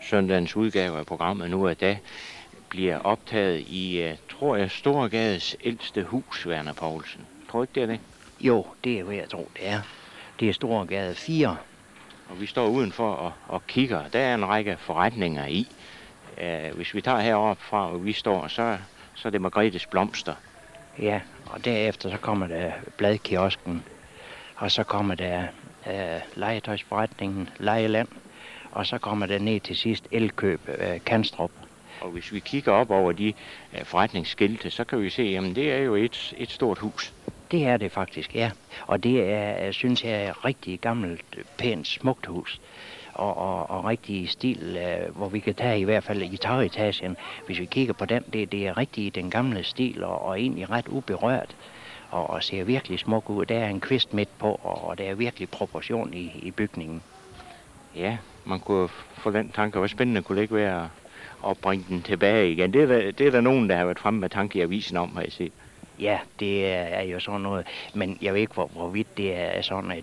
søndagens udgave af programmet nu, at der bliver optaget i, tror jeg, Storegades ældste hus, Werner Poulsen. Tror du ikke, det er det? Jo, det er hvad jeg tror, det er. Det er Storegade 4. Og vi står udenfor og kigger. Der er en række forretninger i. Hvis vi tager heroppe fra, hvor vi står, så er det Margrethes Blomster. Ja, og derefter så kommer der Bladkiosken, og så kommer der legetøjsforretningen Lejeland, og så kommer der ned til sidst Elkøb Kanstrup. Og hvis vi kigger op over de forretningsskilte, så kan vi se, at det er jo et stort hus. Det er det faktisk, ja. Og det er, synes jeg, er et rigtig gammelt, pænt, smukt hus. Og rigtig stil, hvor vi kan tage i hvert fald i tagetagen. Hvis vi kigger på den, det er rigtig i den gamle stil, og egentlig ret uberørt. Og ser virkelig smuk ud. Der er en kvist midt på, og der er virkelig proportion i bygningen. Ja, man kunne få den tanke, hvor spændende kunne det ikke være at bringe den tilbage igen. Det er der nogen, der har været fremme med tanke i avisen om, har jeg set. Ja, det er jo sådan noget, men jeg ved ikke, hvorvidt det er sådan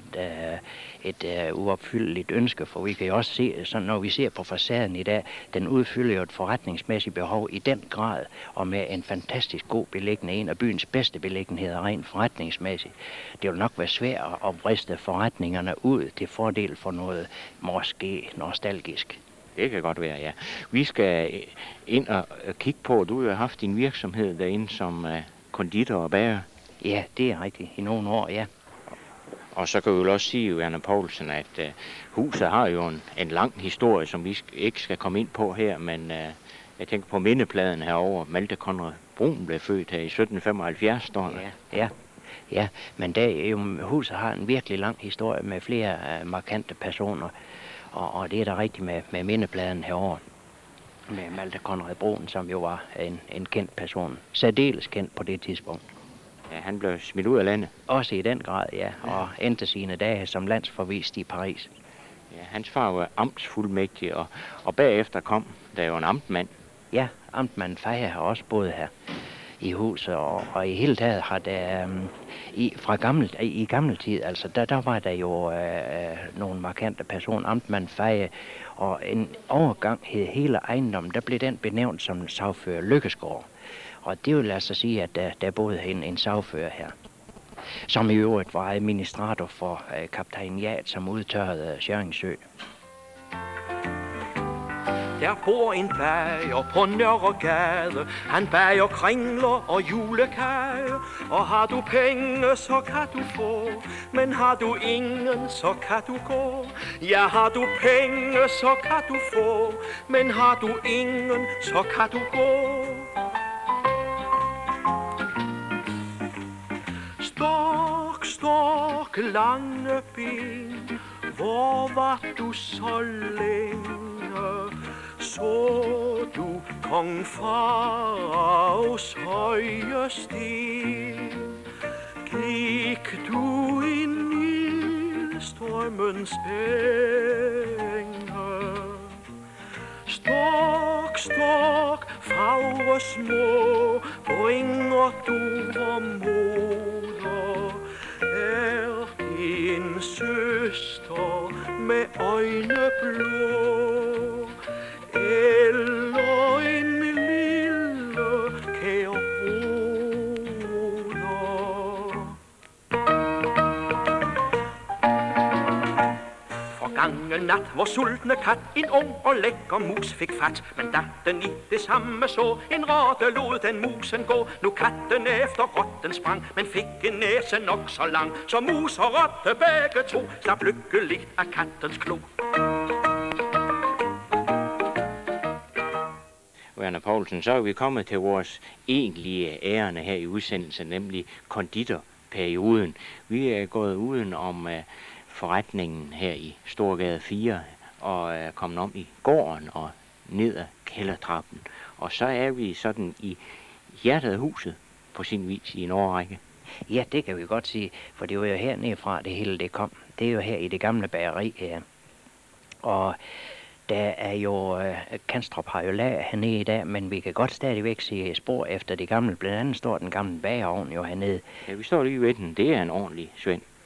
et uopfyldeligt ønske, for vi kan jo også se, sådan, når vi ser på facaden i dag, den udfylder jo et forretningsmæssigt behov i den grad, og med en fantastisk god beliggenhed, en af byens bedste beliggenheder rent forretningsmæssigt. Det vil nok være svært at vriste forretningerne ud til fordel for noget måske nostalgisk. Det kan godt være, ja. Vi skal ind og kigge på, du har haft din virksomhed derinde som konditor og bager. Ja, det er rigtigt. I nogle år, ja. Og så kan vi jo også sige, Werner Poulsen, at huset har jo en lang historie, som vi ikke skal komme ind på her, men jeg tænker på mindepladen herovre. Malte Conrad Brun blev født her i 1775, står der. Ja, men huset har en virkelig lang historie med flere markante personer, og det er der rigtigt med mindepladen herovre. Med Malte Conrad Brun, som jo var en kendt person. Særdeles kendt på det tidspunkt. Ja, han blev smidt ud af landet. Også i den grad, ja. Og endte sine dage som landsforvist i Paris. Ja, hans far var amtsfuldmægtig, og bagefter kom der jo en amtmand. Ja, amtmanden Feje har også boet her i huset, og i hele taget har der i gammel tid, altså der var der jo nogle markante personer, amtmanden Feje, og en overgang hed hele ejendommen, der blev den benævnt som sagfører Lykkesgård. Og det vil altså sige, at der boede en sagfører her, som i øvrigt var administrator for kaptajniat, som udtørrede Sjøringsø. Der bor en bager på Nørregade. Han bager kringler og julekage. Og har du penge, så kan du få. Men har du ingen, så kan du gå. Ja, har du penge, så kan du få. Men har du ingen, så kan du gå. Stok, stok, lange ben. Hvor var du så længe? Så du kong Faraos høje sten? Gik du i Nilstrømmens enge? Stok, stok, fagre små, bringer du vor moder? Er din søster med øjne blå? Eller en lille kære broder? Forgangen nat, hvor sultne kat en ung og lækker mus fik fat. Men da den i det samme så en rotte, lod den musen gå. Nu katten efter rotten sprang, men fik en næse nok så lang, så mus og rotte begge to slap lykkeligt af kattens klo. Werner Poulsen, så er vi kommet til vores egentlige ærende her i udsendelsen, nemlig konditorperioden. Vi er gået uden om forretningen her i Storegade 4 og er kommet om i gården og ned ad kældertrappen. Og så er vi sådan i hjertet af huset på sin vis i en årrække. Ja, det kan vi godt sige, for det var jo hernede fra det hele det kom. Det er jo her i det gamle bageri her. Og der er jo, Kanstrup har jo lager hernede i dag, men vi kan godt stadigvæk se spor efter det gamle. Blandt andet står den gamle bagerovn jo hernede. Ja, vi står lige ved den. Det er en ordentlig svend.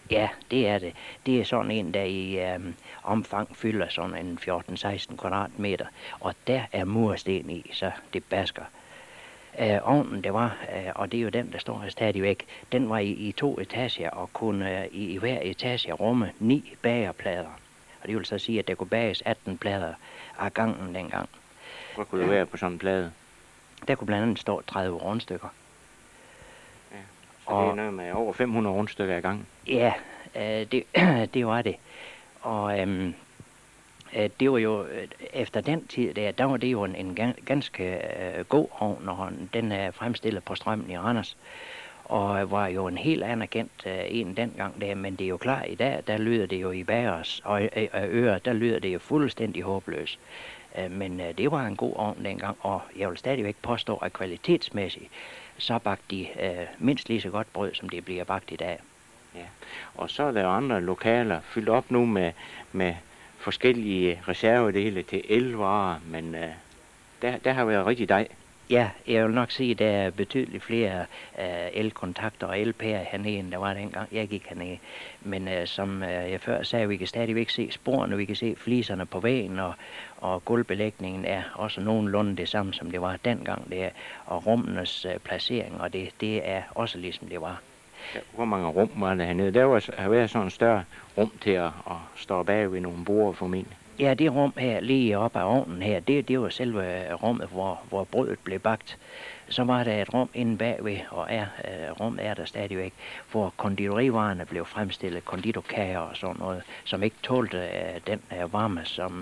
Ja, det er det. Det er sådan en, der i omfang fylder sådan en 14-16 kvadratmeter, og der er mursten i, så det basker. Ovnen, det var, og det er jo den, der står her stadigvæk, den var i 2 etager og kunne i hver etage rumme 9 bagerplader. Og det vil så sige, at der kunne bages 18 plader af gangen dengang. Hvor kunne det være på sådan en plade? Der kunne blandt andet stå 30 rundstykker. Ja, så det er noget med over 500 rundstykker i gang. Ja, det var det. Og det var jo, efter den tid der var det jo en ganske god ovn, og den er fremstillet på strømmen i Randers. Og var jo en helt anerkendt en dengang der, men det er jo klart, i dag, der lyder det jo i bagers og ører, der lyder det jo fuldstændig håbløst. Men det var en god ovn dengang, og jeg vil stadigvæk påstå, at kvalitetsmæssigt, så bagte de mindst lige så godt brød, som det bliver bagt i dag. Ja, og så er der jo andre lokaler fyldt op nu med forskellige reservedele til elvarer, men der har været rigtig dej. Ja, jeg vil nok sige, at der er betydeligt flere elkontakter og elpærer hernede, end der var dengang jeg gik hernede. Men som jeg før sagde, vi kan stadigvæk se sporene, vi kan se fliserne på væggen, og gulvbelægningen er også nogenlunde det samme, som det var dengang der. Og rummenes placering, og det er også ligesom det var. Ja, hvor mange rum var der hernede? Der har været sådan en større rum til at stå bag ved nogle borde formentlig. Ja, det rum her, lige op ad ovnen her, det var selve rummet, hvor brødet blev bagt. Så var der et rum inde bagved, og rummet er der stadigvæk, hvor konditorivarerne blev fremstillet, konditorkager og sådan noget, som ikke tålte den varme,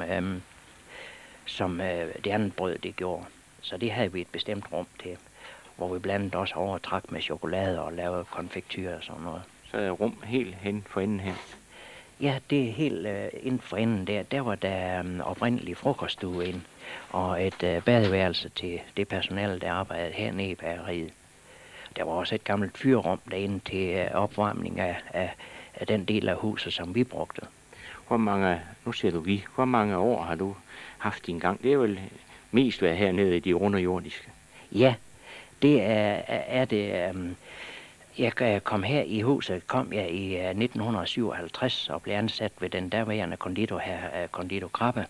som det andet brød det gjorde. Så det havde vi et bestemt rum til, hvor vi blandt også overtrak med chokolade og lavede konfektyr og sådan noget. Så er rum helt hen for enden her? Ja, det er helt inden for enden der. Der var der oprindelig frokoststue ind, og et badeværelse til det personale, der arbejdede hernede i bageriet. Der var også et gammelt fyrrum derinde til opvarmning af den del af huset, som vi brugte. Nu siger du hvor mange år har du haft din gang? Det er vel mest været hernede i de underjordiske? Ja, det er det. Jeg kom her i huset, i 1957 og blev ansat ved den daværende konditor her, konditor Krabbe.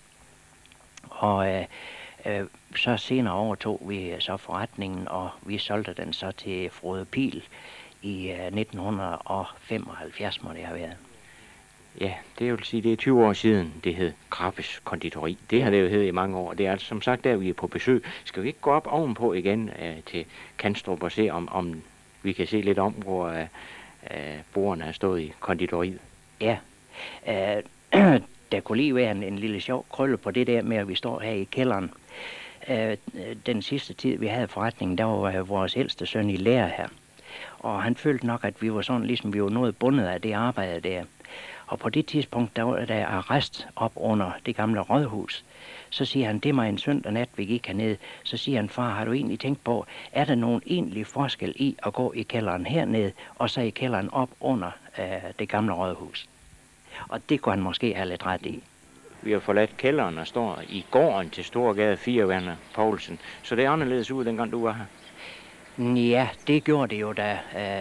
Og så senere overtog vi så forretningen, og vi solgte den så til Frode Pihl i 1975, må det have været. Ja, det vil sige, det er 20 år siden, det hed Krabbes Konditori. Det har det jo heddet i mange år. Det er altså som sagt, der vi er på besøg. Skal vi ikke gå op ovenpå igen til Kanstrup og se, om vi kan se lidt om, hvor bordene er stået i konditoriet? Ja, der kunne lige være en lille sjov krølle på det der med, at vi står her i kælderen. Den sidste tid, vi havde forretningen, der var vores ældste søn i lære her. Og han følte nok, at vi var sådan, ligesom vi var noget bundet af det arbejde der. Og på det tidspunkt, der var der arrest op under det gamle rådhus. Så siger han, det var en søndag nat, vi gik herned. Så siger han, far, har du egentlig tænkt på, er der nogen egentlig forskel i at gå i kælderen hernede, og så i kælderen op under det gamle rådhus? Og det kunne han måske have lidt ret i. Vi har forladt kælderen og står i gården til Storgade 4, Werner Poulsen. Så det er anderledes ud, dengang du var her? Ja, det gjorde det jo da.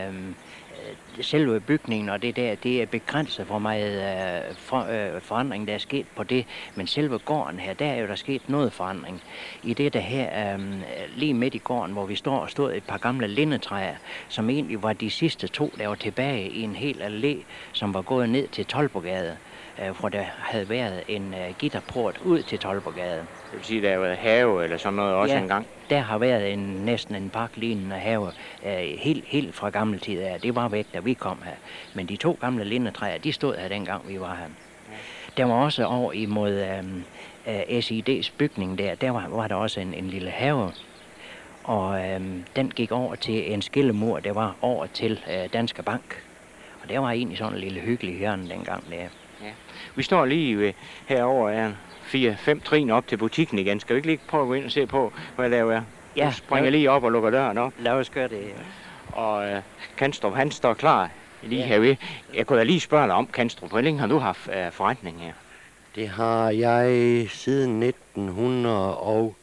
Selve bygningen og det der, det er begrænset, hvor meget forandring der er sket på det. Men selve gården her, der er jo der sket noget forandring. I det der her, lige midt i gården, hvor vi stod et par gamle lindetræer, som egentlig var de sidste 2, der var tilbage i en hel allé, som var gået ned til Tolborgade, hvor der havde været en gitterport ud til Tolborgade. Det vil sige, der har været have eller sådan noget også engang? Der har været næsten en parklignende have helt fra gammel tid af. Det var væk, da vi kom her. Men de 2 gamle lindetræer, de stod her dengang vi var her. Der var også over imod SID's bygning der var der også en lille have. Og den gik over til en skillemur, der var over til Danske Bank. Og der var egentlig sådan en lille hyggelig hjørne dengang der. Ja. Vi står lige herovre 4-5 trin op til butikken igen. Skal vi ikke lige prøve at gå ind og se på, hvad der er? Ja. Du springer lige op og lukker døren op. Lad os gøre det. Ja. Og Kanstrup, han står klar lige herved. Jeg kunne da lige spørge dig om, Kanstrup, hvor længe har du haft forretning her? Det har jeg siden 1900 og...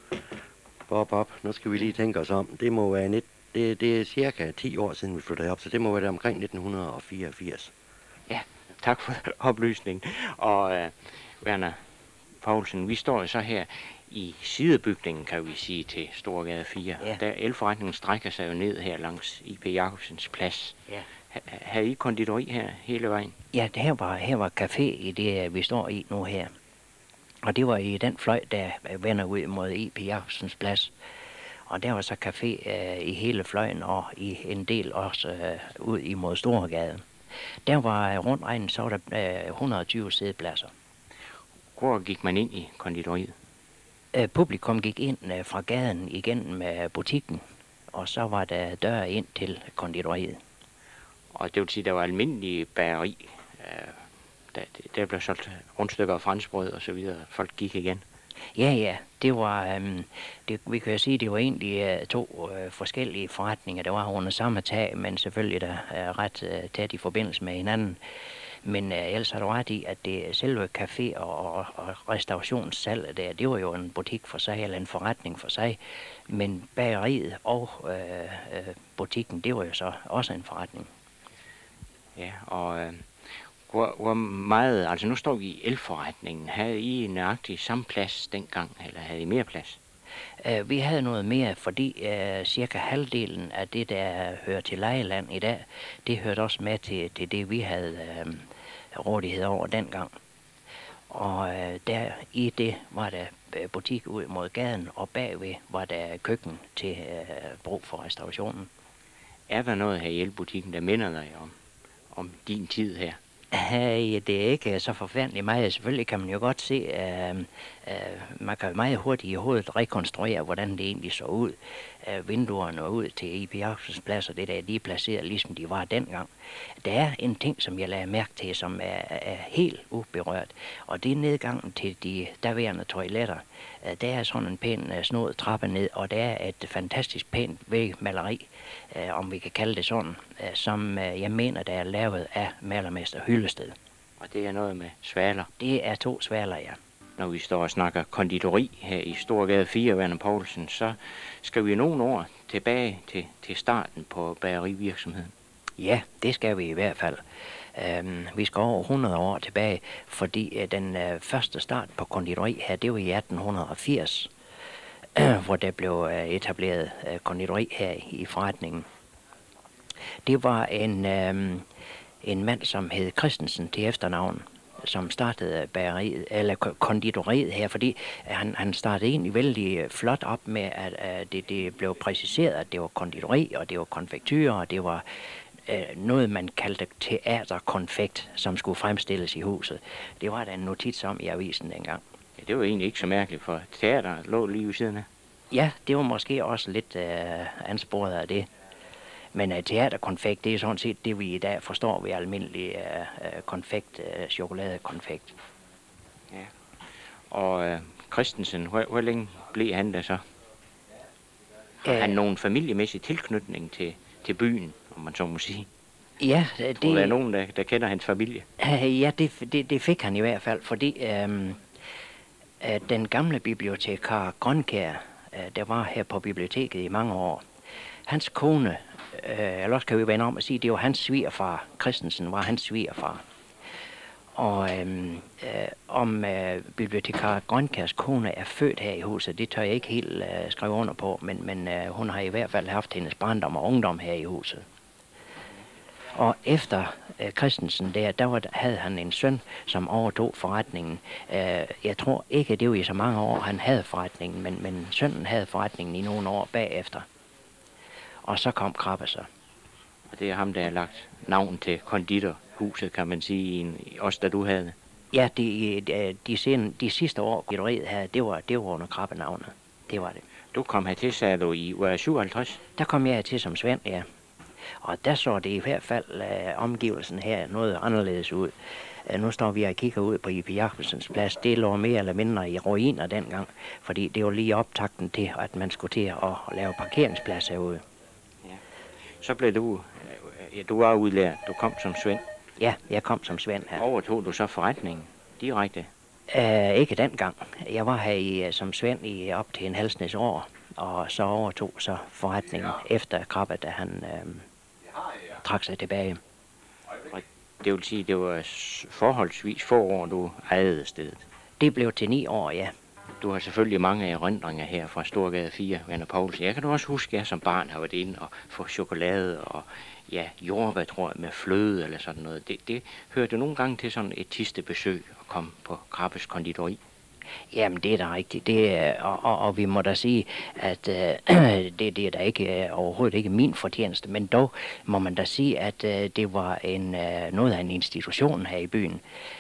Nu skal vi lige tænke os om. Det må være det er cirka 10 år siden, vi flyttede op, så det må være omkring 1984. Ja, Tak for oplysningen. Og Werner Poulsen, vi står så her i sidebygningen, kan vi sige, til Storgade 4. Ja. Der elforretningen strækker sig jo ned her langs I.P. Jacobsens plads. Ja. Havde I konditori her hele vejen? Ja, her var café i det, vi står i nu her. Og det var i den fløj, der vender ud mod I.P. Jacobsens plads. Og der var så café i hele fløjen, og i en del også ud imod Storgade. Der var rundt regnet, så var der 120 sædepladser. Hvor gik man ind i konditoriet? Publikum gik ind fra gaden igennem butikken, og så var der døre ind til konditoriet. Og det vil sige, der var almindelig bageri. Der blev solgt rundstykker af franskbrød og så videre. Folk gik igen. Ja, det var, vi kan jo sige, det var egentlig to forskellige forretninger. Der var under samme tag, men selvfølgelig der ret tæt i forbindelse med hinanden. Men ellers har du ret i, at det selve café og restaurationssalget der, det var jo en butik for sig, eller en forretning for sig. Men bageriet og butikken, det var jo så også en forretning. Ja, og hvor meget, altså nu står vi i elforretningen. Havde I nøjagtigt samme plads dengang, eller havde I mere plads? Vi havde noget mere, fordi cirka halvdelen af det, der hører til Lejeland i dag, det hørte også med til det, vi havde rådighed over dengang. Og der i det var der butik ud mod gaden, og bagved var der køkken til brug for restaurationen. Er der noget her i elbutikken, der minder dig om din tid her? Det er ikke så forfærdeligt meget. Selvfølgelig kan man jo godt se, man kan meget hurtigt i hovedet rekonstruere, hvordan det egentlig så ud. Vinduerne ud til I.P. Jacobsens plads, og det der, de er placeret, ligesom de var dengang. Der er en ting, som jeg lagde mærke til, som er helt uberørt, og det er nedgangen til de derværende toiletter. Der er sådan en pæn snod trappe ned, og der er et fantastisk pænt vægmaleri, om vi kan kalde det sådan, som jeg mener, der er lavet af malermester Hyllested. Og det er noget med svaler? Det er 2 svaler, ja. Når vi står og snakker konditori her i Storgade 4, Werner Poulsen, så skal vi nogle år tilbage til starten på bagerivirksomheden. Ja, det skal vi i hvert fald. Vi skal over 100 år tilbage, fordi den første start på konditori her, det var i 1880, hvor der blev etableret konditori her i forretningen. Det var en mand, som hed Christensen til efternavn, som startede bageriet, eller konditoriet her, fordi han startede egentlig vældig flot op med, at det blev præciseret, at det var konditori, og det var konfektyrer, og det var noget, man kaldte teaterkonfekt, som skulle fremstilles i huset. Det var der en notits om i avisen dengang. Ja, det var egentlig ikke så mærkeligt, for teater lå lige ved siden af. Ja, det var måske også lidt ansporet af det. Men teaterkonfekt, det er sådan set det, vi i dag forstår ved almindelig konfekt, chokoladekonfekt. Ja. Og Christensen, hvor længe blev han der så? Har han nogen familiemæssig tilknytning til byen, om man så må sige? Ja, det er nogen, der kender hans familie. Ja, det fik han i hvert fald, fordi den gamle bibliotekar Grønkjær, der var her på biblioteket i mange år, hans kone, eller også kan vi vende om at sige, det var hans svigerfar. Christensen var hans svigerfar. Og om bibliotekar Grønkjærs kone er født her i huset, det tør jeg ikke helt skrive under på, men hun har i hvert fald haft hendes barndom og ungdom her i huset. Og efter Christensen havde han en søn, som overtog forretningen. Jeg tror ikke, det var i så mange år, han havde forretningen, men sønnen havde forretningen i nogle år bagefter. Og så kom Krabbe så. Og det er ham, der har lagt navn til konditorhuset, kan man sige, også da du havde det. Ja, de sidste år, konditoriet her, det var under Krabbe-navnet. Det var det. Du kom hertil, sagde du, i år 57? Der kom jeg til som Svend, ja. Og der så det i hvert fald omgivelsen her noget anderledes ud. Nu står vi og kigger ud på I.P. Jacobsens plads. Det lå mere eller mindre i ruiner dengang, fordi det var lige optakten til, at man skulle til at lave parkeringsplads herude. Ja. Så blev du var udlært, du kom som Svend. Ja, jeg kom som Svend her. Overtog du så forretningen direkte? Ikke dengang. Jeg var her som Svend i op til en halvsnes år, og så overtog så forretningen efter Krabbe, da han trak sig tilbage. Det vil sige, det var forholdsvis få år, du ejede stedet. Det blev til 9 år, ja. Du har selvfølgelig mange erindringer her fra Storgade 4, Werner Poulsen. Jeg kan også huske, at jeg som barn har været inde og få chokolade og jordbær, tror jeg, med fløde eller sådan noget. Det hørte nogle gange til sådan et tistebesøg at komme på Krabbes konditori. Jamen, det er da rigtigt. Og vi må da sige, at det er da ikke overhovedet ikke min fortjeneste, men dog må man da sige, at det var noget af en institution her i byen.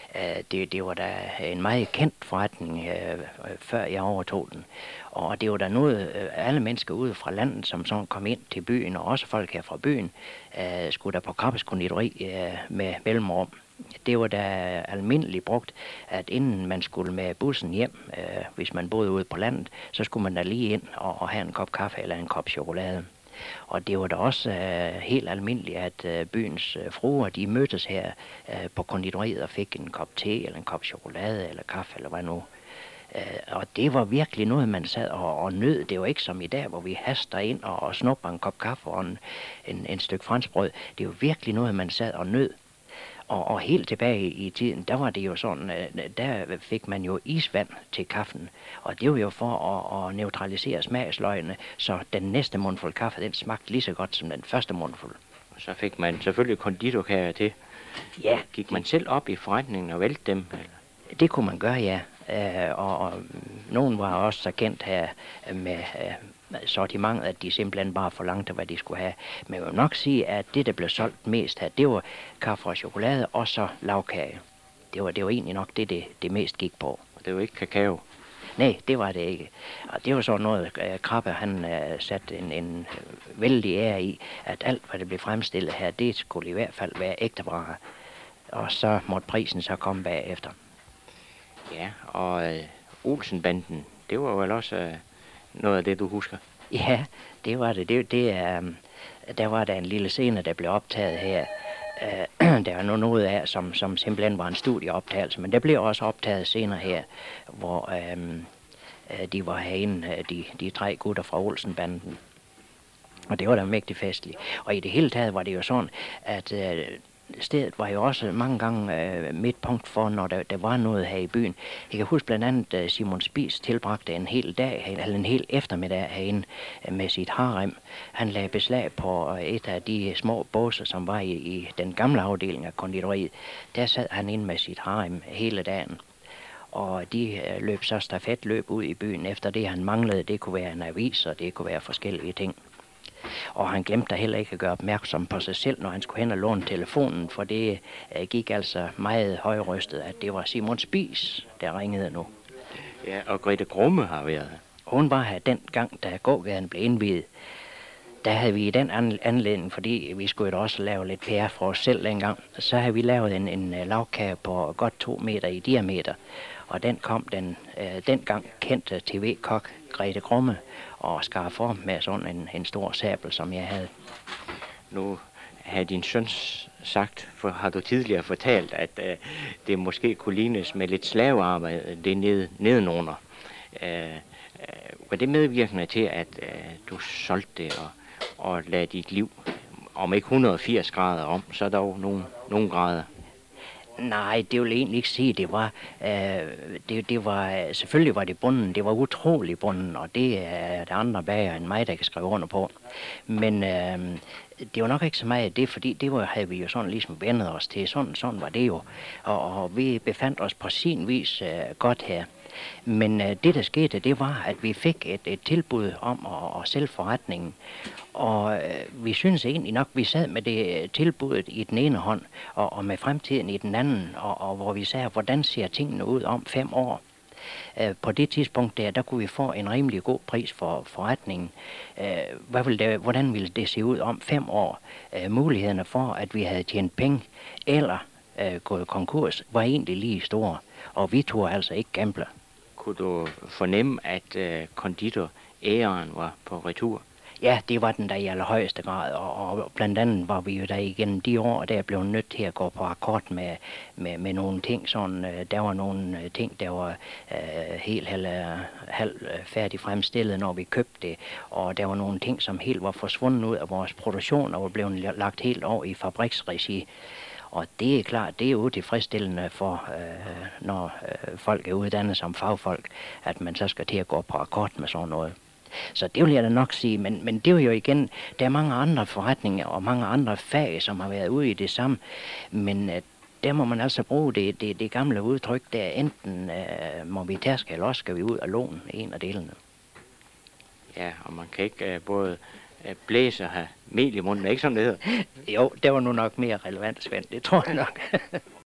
Det var da en meget kendt forretning, før jeg overtog den. Og det var da noget, alle mennesker ude fra landet, som sådan kom ind til byen, og også folk her fra byen, skulle der på Krabbes konditori med mellemrum. Det var da almindeligt brugt, at inden man skulle med bussen hjem, hvis man boede ude på landet, så skulle man da lige ind og have en kop kaffe eller en kop chokolade. Og det var da også helt almindeligt, at byens fruer, de mødtes her på konditoriet og fik en kop te eller en kop chokolade eller kaffe eller hvad nu. Og det var virkelig noget, man sad og nød. Det var ikke som i dag, hvor vi haster ind og snupper en kop kaffe og en stykke franskbrød. Det var virkelig noget, man sad og nød. Og helt tilbage i tiden, der var det jo sådan, der fik man jo isvand til kaffen. Og det var jo for at neutralisere smagsløgene, så den næste mundfuld kaffe, den smagte lige så godt som den første mundfuld. Så fik man selvfølgelig konditorkager til. Ja. Gik man selv op i forretningen og vælte dem? Eller? Det kunne man gøre, ja. Og nogen var også så kendt her med sortimentet, at de simpelthen bare forlangte, hvad de skulle have. Men jeg vil nok sige, at det, der blev solgt mest her, det var kaffe og chokolade og så lavkage. Det var egentlig nok det mest gik på. Og det var ikke kakao? Nej, det var det ikke. Og det var så noget, Krabbe han satte en vældig ære i, at alt, hvad det blev fremstillet her, det skulle i hvert fald være ægte varer. Og så måtte prisen så komme bagefter. Ja, og Olsenbanden, det var vel også noget af det, du husker? Ja, det var det. Der var der en lille scene, der blev optaget her. Der var noget af, som simpelthen var en studieoptagelse, men der blev også optaget senere her, hvor de var herinde, de 3 gutter fra Olsenbanden. Og det var da mægtig festligt. Og i det hele taget var det jo sådan, at stedet var jo også mange gange midtpunkt for, når der var noget her i byen. Jeg kan huske blandt andet, Simon Spies tilbragte en hel dag, eller en hel eftermiddag herinde med sit harem. Han lagde beslag på et af de små båser, som var i den gamle afdeling af konditoriet. Der sad han inde med sit harem hele dagen. Og de løb så stafetløb ud i byen efter det, han manglede. Det kunne være en avis, og det kunne være forskellige ting. Og han glemte da heller ikke at gøre opmærksom på sig selv, når han skulle hen og låne telefonen, for det gik altså meget højrystet, at det var Simon Spies, der ringede nu. Ja, og Grete Grumme har været her. Hun var her den gang, da gågaden blev indviet. Der havde vi i den anledning, fordi vi skulle jo også lave lidt PR for os selv dengang, så havde vi lavet en lavkage på godt 2 meter i diameter. Og den kom den dengang kendte tv-kok Grete Grumme og skar form med sådan en stor sabel, som jeg havde. Nu har din søn sagt, har du tidligere fortalt, at det måske kunne lignes med lidt slavearbejde, det nedenunder. Var det medvirkende til, at du solgte det og lade dit liv, om ikke 180 grader om, så dog nogle grader? Nej, det vil jeg egentlig ikke sige. Det var selvfølgelig var det bunden. Det var utrolig bunden, og det er der andre bager end mig, der kan skrive under på. Men det var nok ikke så meget det, fordi havde vi jo sådan ligesom vendet os til. Sådan var det jo. Og vi befandt os på sin vis godt her. Men det, der skete, det var, at vi fik et tilbud om at sælge forretningen. Og vi synes egentlig nok, vi sad med det tilbuddet i den ene hånd, og med fremtiden i den anden, og hvor vi sagde, hvordan ser tingene ud om 5 år. På det tidspunkt der kunne vi få en rimelig god pris for forretningen. Hvordan ville det se ud om 5 år? Mulighederne for, at vi havde tjent penge eller gået konkurs, var egentlig lige store, og vi turde altså ikke gamble. Kunne du fornemme, at konditor-æren var på retur? Ja, det var den der i allerhøjeste grad, og blandt andet var vi jo der igennem de år, der blev nødt til at gå på akkord med nogle ting. Sådan, der var nogle ting, der var helt færdig fremstillet, når vi købte det, og der var nogle ting, som helt var forsvundet ud af vores produktion og var blevet lagt helt over i fabriksregi. Og det er klart, det er utilfredsstillende for, når folk er uddannet som fagfolk, at man så skal til at gå på akkord med sådan noget. Så det vil jeg da nok sige, men det er jo igen, der er mange andre forretninger og mange andre fag, som har været ude i det samme, men der må man altså bruge det gamle udtryk, der enten må vi tærske, eller også skal vi ud og låne en af delene. Ja, og man kan ikke både blæse og have mel i munden, ikke sådan det hedder? Jo, det var nu nok mere relevant, Svend, det tror jeg nok.